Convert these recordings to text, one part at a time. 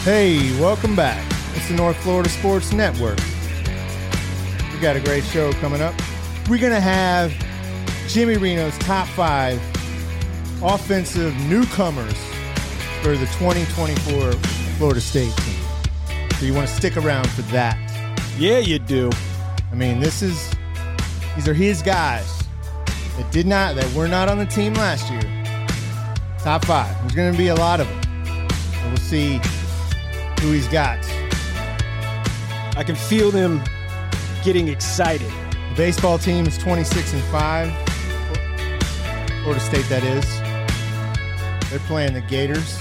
Hey, welcome back. It's the North Florida Sports Network. We got a great show coming up. We're going to have Jimmy Reno's top 5 offensive newcomers for the 2024 Florida State team. So you want to stick around for that. Yeah, you do. I mean, these are his guys that were not on the team last year. Top 5. There's going to be a lot of them. And we'll see who he's got. I can feel them getting excited. The baseball team is 26-5. Florida State, that is. They're playing the Gators.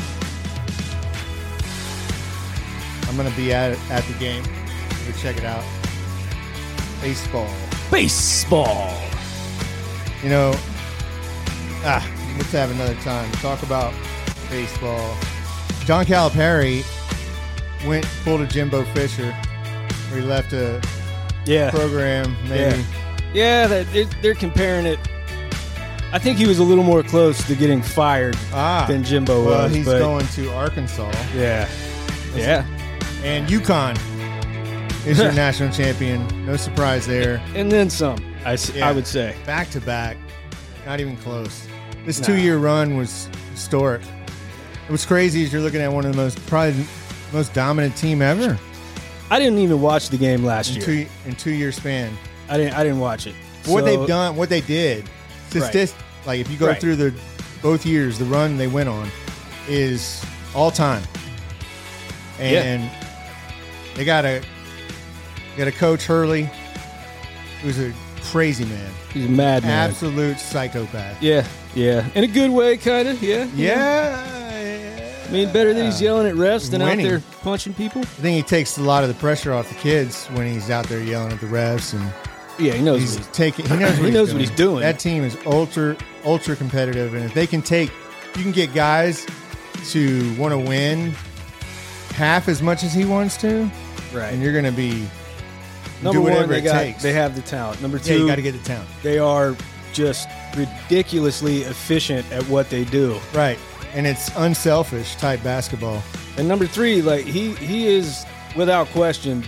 I'm going to be at the game. Go check it out. Baseball. You know, let's have another time to talk about baseball. John Calipari pulled a Jimbo Fisher where he left a program maybe. Yeah, they're comparing it. I think he was a little more close to getting fired than Jimbo was. Well, he's going to Arkansas. Yeah. And UConn is your national champion. No surprise there. And then some, I would say. Back to back. Not even close. This 2-year run was historic. What's crazy is you're looking at one of the most dominant team ever. I didn't even watch the game last year. In 2-year span. I didn't watch it. What they've done, what they did, like if you go through both years, the run they went on is all time. And they got a coach, Hurley, who's a crazy man. He's a mad man. Absolute psychopath. Yeah. In a good way, kind of. Yeah. I mean, better than he's yelling at refs than out there punching people. I think he takes a lot of the pressure off the kids when he's out there yelling at the refs, and he knows he knows what he's doing. That team is ultra competitive, and if they can you can get guys to want to win half as much as he wants to, right? And you're going to be number one. They takes. They have the talent. Number 2, you got to get the talent. They are just ridiculously efficient at what they do. Right. And it's unselfish type basketball. And number 3, like he is without question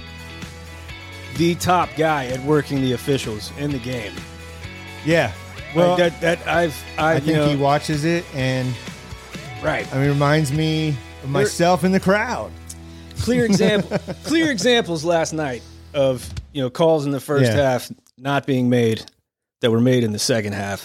the top guy at working the officials in the game. Yeah. Well, I think he watches it and right. I mean, it reminds me of myself in the crowd. Clear examples last night of calls in the first half not being made that were made in the second half.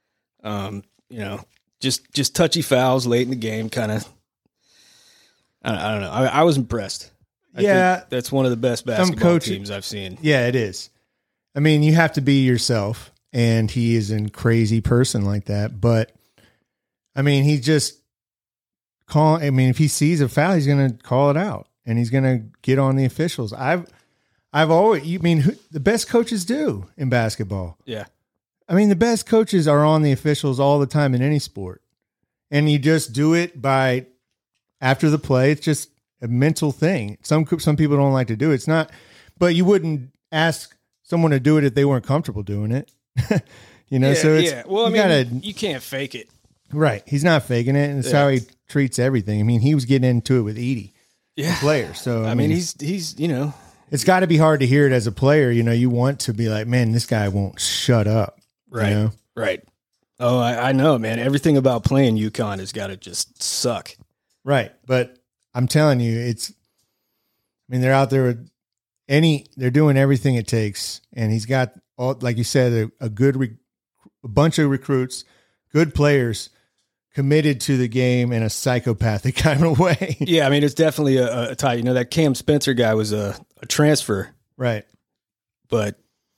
Just touchy fouls late in the game, kind of. I don't know. I was impressed. I think that's one of the best basketball teams I've seen. Yeah, it is. I mean, you have to be yourself, and he is a crazy person like that. But I mean, he just if he sees a foul, he's going to call it out, and he's going to get on the officials. I've always. The best coaches do in basketball. Yeah. I mean, the best coaches are on the officials all the time in any sport. And you just do it by after the play. It's just a mental thing. Some people don't like to do it. It's not, but you wouldn't ask someone to do it if they weren't comfortable doing it. So it's, well, you can't fake it. Right. He's not faking it. And it's how he treats everything. I mean, he was getting into it with Edey, the player. So, I mean, he's it's got to be hard to hear it as a player. You want to be like, man, this guy won't shut up. Right. Right. Oh, I know, man. Everything about playing UConn has got to just suck. Right. But I'm telling you, they're out there with they're doing everything it takes. And he's got, like you said, a bunch of recruits, good players committed to the game in a psychopathic kind of way. Yeah. I mean, it's definitely a tie. That Cam Spencer guy was a transfer. Right. But,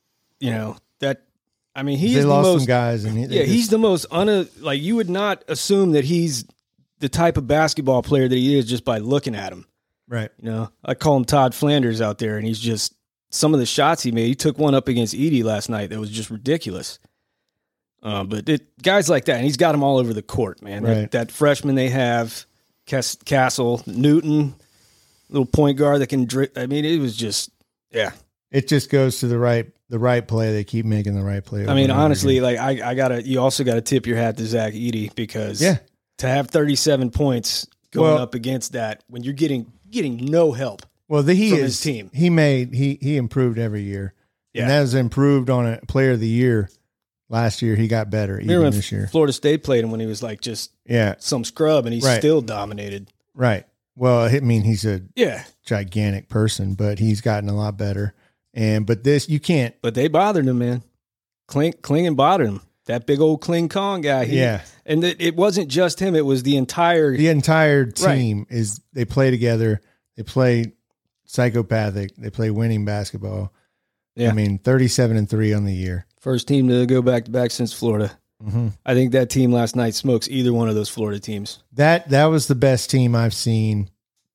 he's they the lost most some guys, and he's the most you would not assume that he's the type of basketball player that he is just by looking at him. Right. I call him Todd Flanders out there, and he's just some of the shots he made. He took one up against Edey last night that was just ridiculous. But guys like that, and he's got them all over the court, man. Right. That freshman they have, Castle, Newton, little point guard that can drip. I mean, it was just It just goes to the right play. They keep making the right play. I mean, honestly, you also got to tip your hat to Zach Edey because to have 37 points going up against that when you're getting no help. Well, his team. He improved every year, and that was improved on a Player of the Year. Last year he got better. Even this year, Florida State played him when he was like just some scrub, and he still dominated. Right. Well, I mean, he's a gigantic person, but he's gotten a lot better. But this you can't. But they bothered him, man. Klingon bothered him. That big old Kling Kong guy. And it wasn't just him. It was the entire team. Is they play together. They play psychopathic. They play winning basketball. Yeah. I mean, 37-3 on the year. First team to go back-to-back since Florida. Mm-hmm. I think that team last night smokes either one of those Florida teams. That was the best team I've seen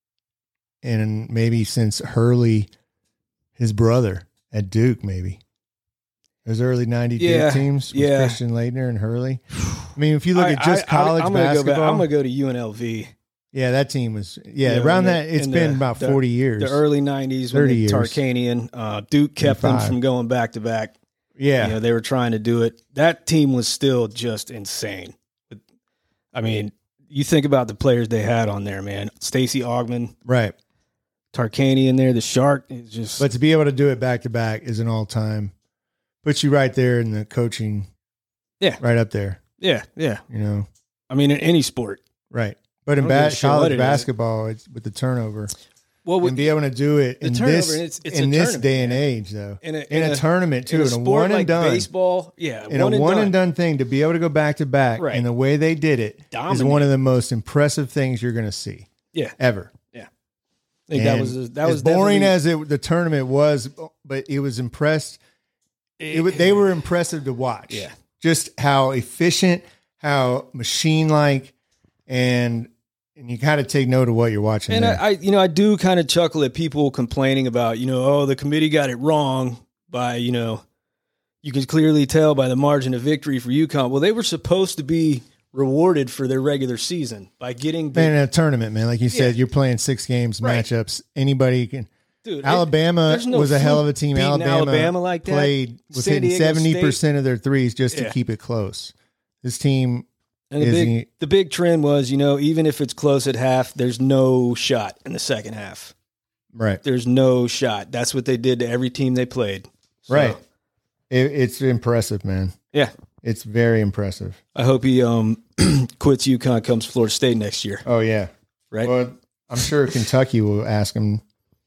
in maybe since Hurley, his brother at Duke, maybe. Those early 90 Duke teams with Christian Laettner and Hurley. I mean, if you look at just college basketball. I'm going to go to UNLV. Yeah, that team was around that. It's been about 40 years. The early 90s, 30 years. Tarkanian. Duke kept 35. Them from going back-to-back. Yeah. They were trying to do it. That team was still just insane. I mean, you think about the players they had on there, man. Stacey Augmon. Right. Tarkanian there, the Shark. It's just. But to be able to do it back-to-back is an all-time. Puts you right there in the coaching. Yeah. Right up there. Yeah. I mean, in any sport. Right. But in college basketball, it's with the turnover. Well, and be able to do it in this day and age, though, in a tournament too, in a one and done baseball, in a one and done thing, to be able to go back to back, and the way they did it is one of the most impressive things you're going to see, ever. Yeah, I think that was as boring as the tournament was, but it was impressed. They were impressive to watch. Yeah, just how efficient, how machine like, and you kind of take note of what you're watching. And there. I do kind of chuckle at people complaining about, the committee got it wrong by, you can clearly tell by the margin of victory for UConn. Well, they were supposed to be rewarded for their regular season by getting in a tournament, man. Like you said, you're playing 6 games, matchups. Anybody can. Dude, Alabama was a hell of a team. Alabama like that. Played was hitting 70% of their threes just to keep it close. This team. And the big trend was, even if it's close at half, there's no shot in the second half. Right. There's no shot. That's what they did to every team they played. So, right. It's impressive, man. Yeah. It's very impressive. I hope he quits UConn, comes to Florida State next year. Oh, yeah. Right? Well, I'm sure Kentucky will ask him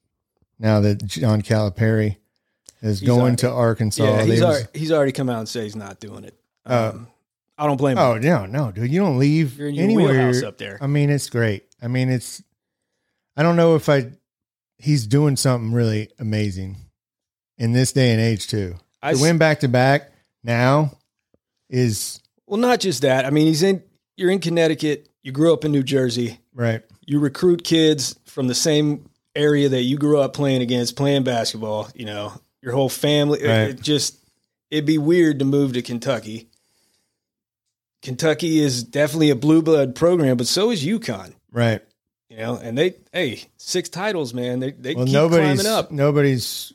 now that John Calipari is going to Arkansas. Yeah, he's already come out and said he's not doing it. I don't blame him. Oh, no, dude. You don't leave You're in your anywhere. Wheelhouse up there. I mean, it's great. I mean, I don't know if he's doing something really amazing in this day and age too. To win back-to-back now is. Well, not just that. I mean, you're in Connecticut. You grew up in New Jersey. Right. You recruit kids from the same area that you grew up playing basketball, your whole family. Right. It'd be weird to move to Kentucky. Kentucky is definitely a blue blood program, but so is UConn. Right. And 6 titles, man. They keep climbing up. Nobody's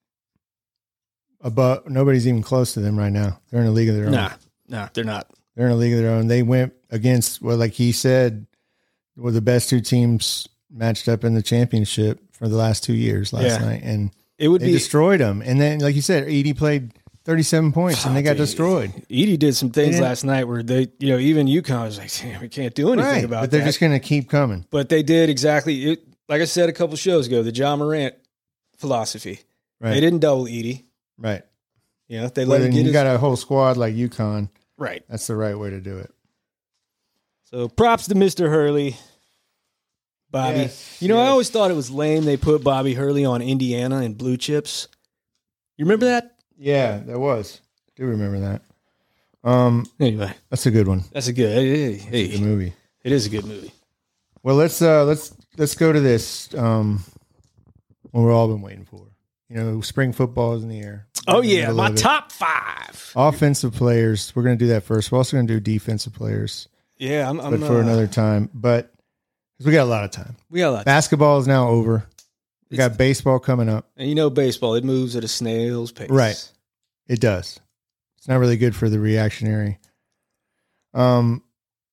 even close to them right now. They're in a league of their own. Nah, they're not. They're in a league of their own. They went against, like he said, were the best 2 teams matched up in the championship for the last 2 years last night. And they destroyed them. And then, like you said, Edey played 37 points, and they got destroyed. Edey did some things last night where they, even UConn was like, we can't do anything about that. But they're just going to keep coming. But they did exactly, like I said a couple shows ago, the Ja Morant philosophy. Right. They didn't double Edey. Right. They let him get got a whole squad like UConn. Right. That's the right way to do it. So props to Mr. Hurley. Bobby. Yes, I always thought it was lame they put Bobby Hurley on Indiana and blue chips. You remember that? Yeah, that was. I do remember that. Anyway, that's a good one. That's a good movie. It is a good movie. Well, let's go to this. What we've all been waiting for. Spring football is in the air. Oh yeah, my top 5 offensive players. We're going to do that first. We're also going to do defensive players. Yeah, I'm but for another time. But because we got a lot of time. Basketball is now over. We got baseball coming up. And baseball, it moves at a snail's pace. Right. It does. It's not really good for the reactionary.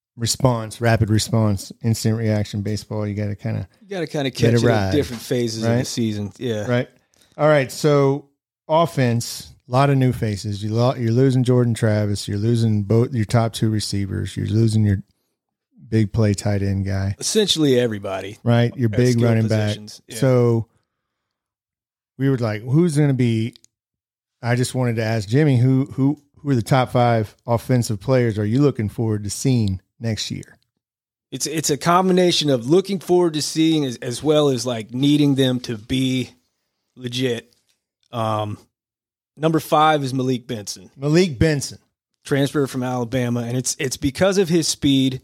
rapid response, instant reaction baseball. You got to kind of catch it at different phases of the season. Yeah. Right. All right. So offense, a lot of new faces. You're losing Jordan Travis. You're losing both your top two receivers. You're losing your big play tight end guy. Essentially everybody. Right. Your big running back. Yeah. So we were like, who's going to be, I just wanted to ask Jimmy, who are the top 5 offensive players are you looking forward to seeing next year? It's a combination of looking forward to seeing as well as like needing them to be legit. Number 5 is Malik Benson. Malik Benson, transfer from Alabama, and it's because of his speed.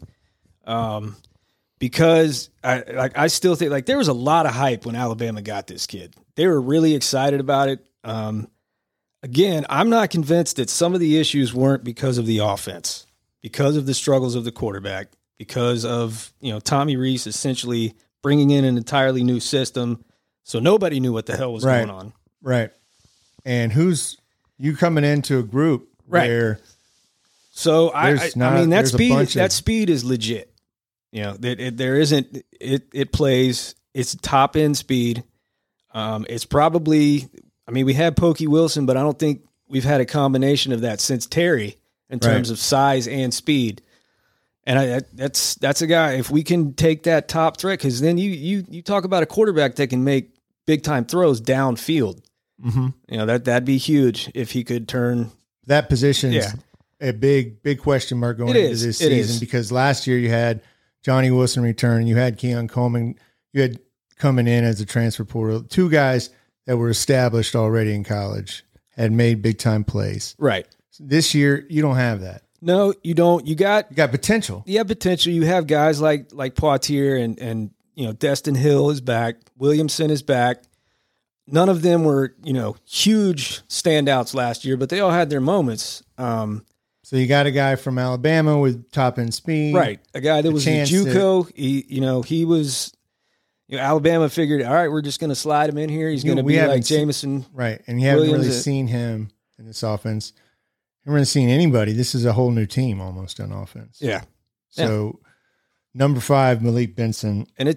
Because I still think like there was a lot of hype when Alabama got this kid. They were really excited about it. Again, I'm not convinced that some of the issues weren't because of the offense, because of the struggles of the quarterback, because of, Tommy Rees essentially bringing in an entirely new system. So nobody knew what the hell was going on. Right. And who's you coming into a group where so that speed is legit. It plays, it's top end speed. It's probably, we had Pokey Wilson, but I don't think we've had a combination of that since Terry in terms of size and speed. And that's a guy, if we can take that top threat, because then you talk about a quarterback that can make big time throws downfield. Mm-hmm. That'd be huge if he could turn that position. Yeah. A big question mark going into this season, because last year you had Johnny Wilson return, you had Keon Coleman, you had coming in as a transfer portal, 2 guys that were established already in college, had made big time plays. Right. This year you don't have that. No, you don't. You got potential. You have potential. You have guys like Poitier and Destin Hill is back. Williamson is back. None of them were, huge standouts last year, but they all had their moments. So you got a guy from Alabama with top end speed. Right. A guy that was a JUCO. He was, Alabama figured, all right, we're just going to slide him in here. He's going to be like Jameson. Right. And you haven't really seen him in this offense. You haven't really seen anybody. This is a whole new team almost on offense. Yeah. So number 5, Malik Benson. And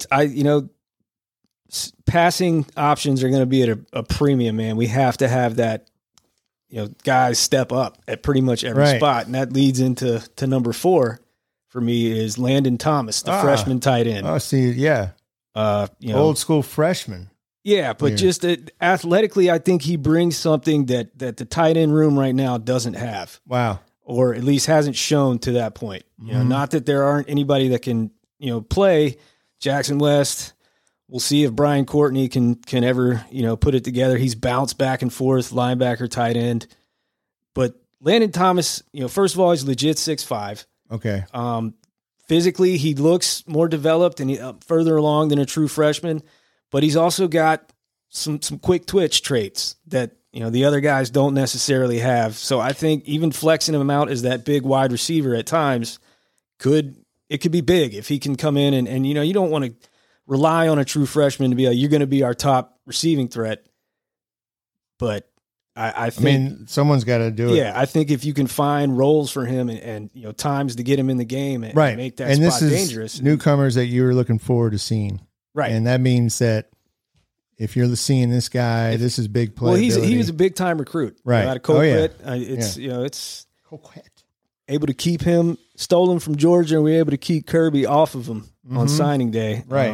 passing options are going to be at a premium, man. We have to have that, guys step up at pretty much every spot. And that leads into number 4 for me is Landon Thomas, the freshman tight end. Oh, see, yeah. Old school freshman. Yeah, but just athletically, I think he brings something that the tight end room right now doesn't have. Wow. Or at least hasn't shown to that point. Not that there aren't anybody that can, play. Jackson West, we'll see if Brian Courtney can ever, put it together. He's bounced back and forth, linebacker, tight end. But Landon Thomas, first of all, he's legit 6'5". Okay. Physically, he looks more developed and further along than a true freshman. But he's also got some quick twitch traits that, the other guys don't necessarily have. So I think even flexing him out as that big wide receiver at times could be big if he can come in and you don't want to rely on a true freshman to be like, you're going to be our top receiving threat. But I think someone's got to do it. Yeah, I think if you can find roles for him and times to get him in the game and make that spot this is dangerous. Newcomers that you were looking forward to seeing. Right. And that means that if you're seeing this guy, this is big play. Well, he was a big time recruit. Right. Out of Colquitt. It's Colquitt. Able to keep him stolen from Georgia, and we were able to keep Kirby off of him on signing day. Right.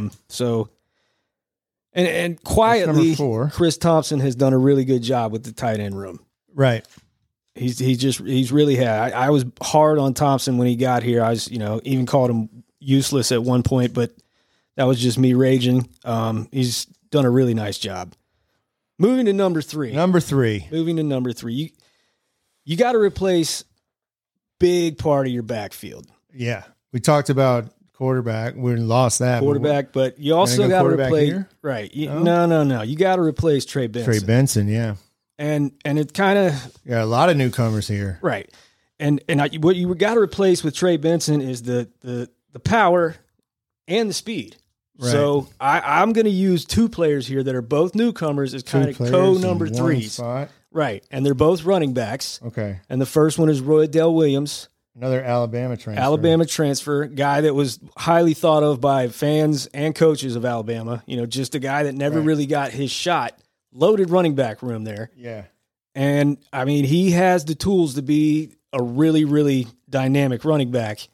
And quietly, Chris Thompson has done a really good job with the tight end room. Right. He's really had. I was hard on Thompson when he got here. I was, even called him useless at one point, but that was just me raging. He's done a really nice job. Moving to number 3. Moving to number 3. You got to replace big part of your backfield. Yeah. We talked about quarterback. We lost that. But you also got to replace. Here? Right. No. You got to replace Trey Benson. Yeah. And it kind of. Yeah, a lot of newcomers here. Right. And what you got to replace with Trey Benson is the power and the speed. Right. So I'm going to use 2 players here that are both newcomers as kind of co-number 3s. Right. And they're both running backs. Okay. And the first one is Roydell Williams. Another Alabama transfer. Alabama transfer, guy that was highly thought of by fans and coaches of Alabama. Just a guy that never really got his shot. Loaded running back room there. Yeah. And, I mean, he has the tools to be a really, really dynamic running back.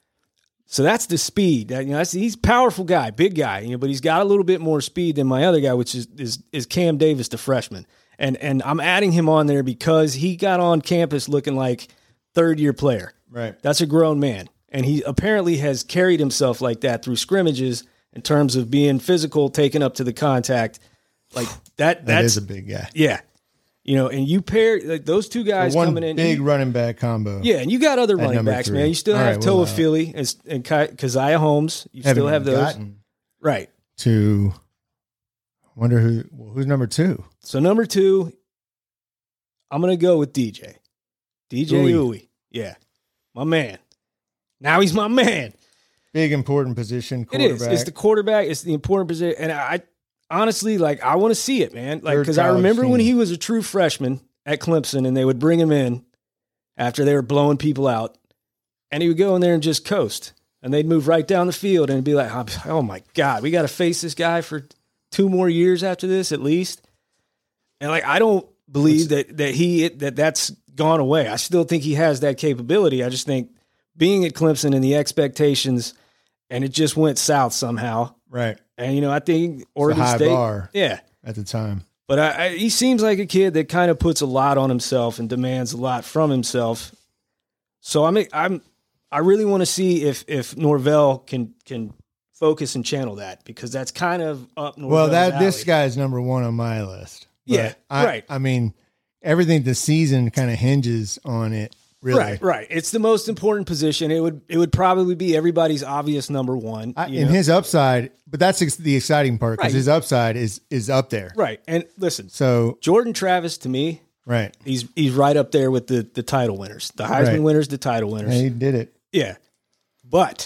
So that's the speed. He's a powerful guy, big guy, but he's got a little bit more speed than my other guy, which is Cam Davis, the freshman. And I'm adding him on there because he got on campus looking like third-year player. Right. That's a grown man. And he apparently has carried himself like that through scrimmages in terms of being physical, taking up to the contact. Like that is a big guy. Yeah. And you pair those two guys coming in. Big running back combo. Yeah, and you got other running backs, 3. man. You still have Toa Philly and Keziah Holmes. You still have those. Right. To wonder who's number 2. So number 2, I'm going to go with DJ. DJ Uwe. Yeah. My man. Now he's my man. Big important position, quarterback. It is. It's the quarterback. It's the important position. And I honestly, I want to see it, man. Because I remember when he was a true freshman at Clemson and they would bring him in after they were blowing people out and he would go in there and just coast. And they'd move right down the field and it'd be like, oh my God, we got to face this guy for 2 more years after this at least. And I don't believe that's gone away. I still think he has that capability. I just think being at Clemson and the expectations, and it just went south somehow. Right. And, I think Oregon State. Bar yeah. At the time. But he seems like a kid that kind of puts a lot on himself and demands a lot from himself. So I really want to see if Norvell can focus and channel that, because that's kind of up Norvell's alley. This guy's number 1 on my list. Yeah, right. I mean, everything this season kind of hinges on it. Really. Right. It's the most important position. It would probably be everybody's obvious number 1. In his upside, but that's the exciting part, because his upside is up there. Right. And listen, so Jordan Travis, to me, right, he's right up there with the title winners, the Heisman winners, the title winners. And he did it. Yeah. But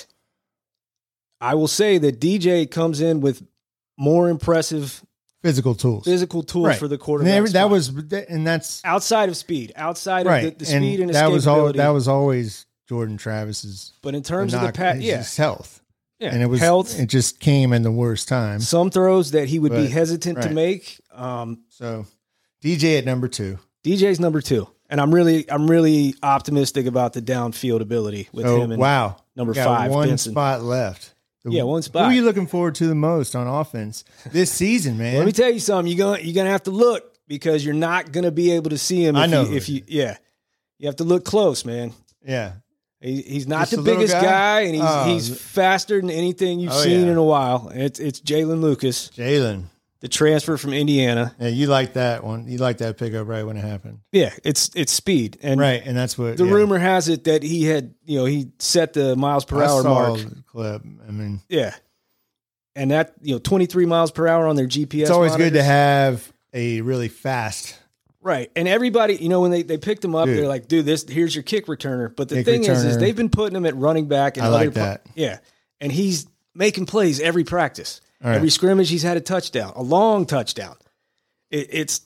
I will say that DJ comes in with more impressive physical tools for the quarterback. And that's outside of speed, outside of the speed and escapability. That was always Jordan Travis's. But in terms of his health. Yeah. And it just came in the worst time. Some throws that he would be hesitant to make. So DJ at number 2. DJ's number 2. And I'm really optimistic about the downfield ability with him and number 5. One Benson. spot left. One spot. Who are you looking forward to the most on offense this season, man? Let me tell you something. You're gonna have to look, because you're not gonna be able to see him. You have to look close, man. Yeah, he's not the biggest guy, and he's faster than anything you've seen in a while. It's Jalen Lucas. The transfer from Indiana. Yeah, you like that one. You like that pickup right when it happened. Yeah, it's speed. And and that's what the rumor has it that he had, he set the miles per hour mark. The clip. I mean, yeah. And that, 23 miles per hour on their GPS. It's always good to have a really fast. Right. And everybody, when they picked him up, they're like, dude, here's your kick returner. But the thing is they've been putting him at running back. And I like that. Yeah. And he's making plays every practice. Right. Every scrimmage, he's had a touchdown, a long touchdown. It's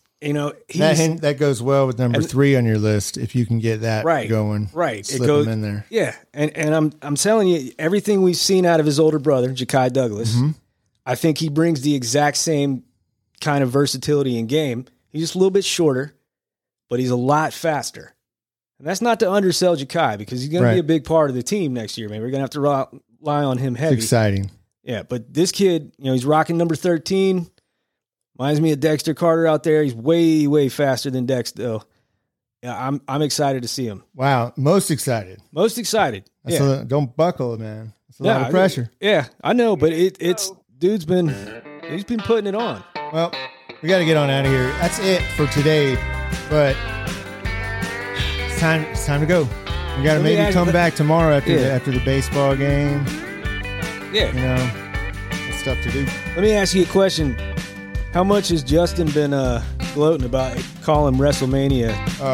that goes well with number 3 on your list. If you can get that going, slip him in there. Yeah, and I'm telling you, everything we've seen out of his older brother, Ja'Kai Douglas, I think he brings the exact same kind of versatility in game. He's just a little bit shorter, but he's a lot faster. And that's not to undersell Ja'Kai, because he's going to be a big part of the team next year. Man, we're going to have to rely on him heavy. It's exciting. Yeah, but this kid, he's rocking number 13. Reminds me of Dexter Carter out there. He's way, way faster than Dex, though. Yeah, I'm excited to see him. Wow, most excited. Most excited. Don't buckle, man. It's a lot of pressure. I know, but it's dude's been putting it on. Well, we got to get on out of here. That's it for today. But it's time to go. We got to maybe come back tomorrow after the baseball game. Yeah. That's stuff to do. Let me ask you a question. How much has Justin been gloating about calling WrestleMania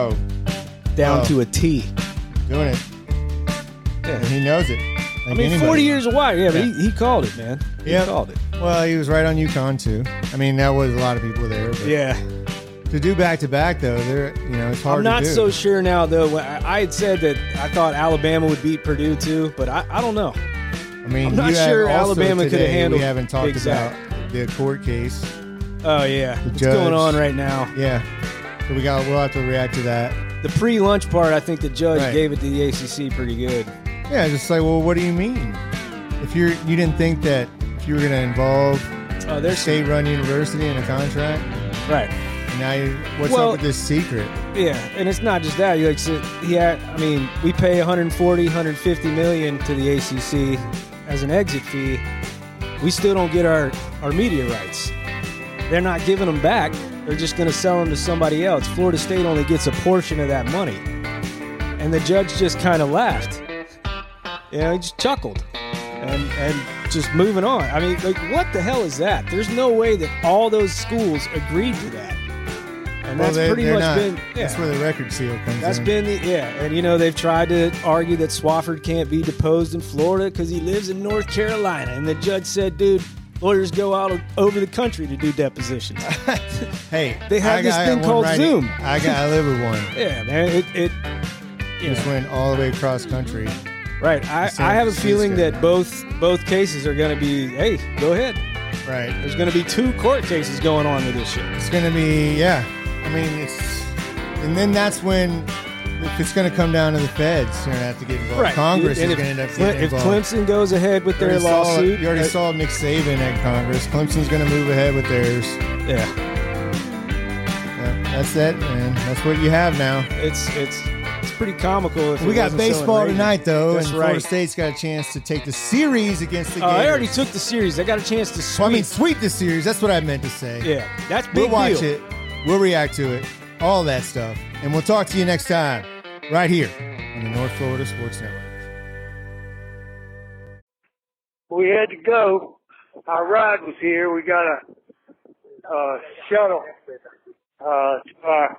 down to a T? Doing it. Yeah. And he knows it. Like 40 years away. Yeah, but he called it, man. He called it. Well, he was right on UConn, too. I mean, that was a lot of people there. But yeah. To do back-to-back, though, it's hard I'm not to do. so sure now, though. I had said that I thought Alabama would beat Purdue, too, but I don't know. I mean, I'm not sure Alabama could have handled. We haven't talked Big Zach. about the court case. Oh, yeah. What's judge. going on right now? Yeah. So we'll have to react to that. The pre-lunch part, I think the judge Right. gave it to the ACC pretty good. Yeah, just like, well, what do you mean? If you didn't think that if you were going to involve a state-run university in a contract, right? And now what's up with this secret? Yeah, and it's not just that. We pay 140, 150 million to the ACC as an exit fee. We still don't get our media rights. They're not giving them back. They're just going to sell them to somebody else. Florida State only gets a portion of that money. And the judge just kind of laughed. He just chuckled. And just moving on. I mean, what the hell is that? There's no way that all those schools agreed to that. And that's pretty much been... Yeah, that's where the record seal comes in. That's been and they've tried to argue that Swofford can't be deposed in Florida because he lives in North Carolina. And the judge said, dude, lawyers go out over the country to do depositions. Hey, they have this thing called Zoom. I live with one. Yeah, man. It just went all the way across country. Right. I have a feeling that both cases are going to be, hey, go ahead. Right. There's going to be 2 court cases going on with this shit. It's going to be, I mean, and then that's when, if it's going to come down to the feds, you're going to have to get involved. Right. Congress is going to end up getting involved. If Clemson goes ahead with their lawsuit. You already saw Nick Saban at Congress. Clemson's going to move ahead with theirs. Yeah. That's it, man. That's what you have now. It's pretty comical. If we got baseball tonight, though. That's and right. Florida State's got a chance to take the series against the Gators. I already took the series. I got a chance to sweep. Sweep the series. That's what I meant to say. Yeah, that's big We'll watch deal. it. We'll react to it. All that stuff. And we'll talk to you next time right here on the North Florida Sports Network. We had to go. Our ride was here. We got a shuttle to our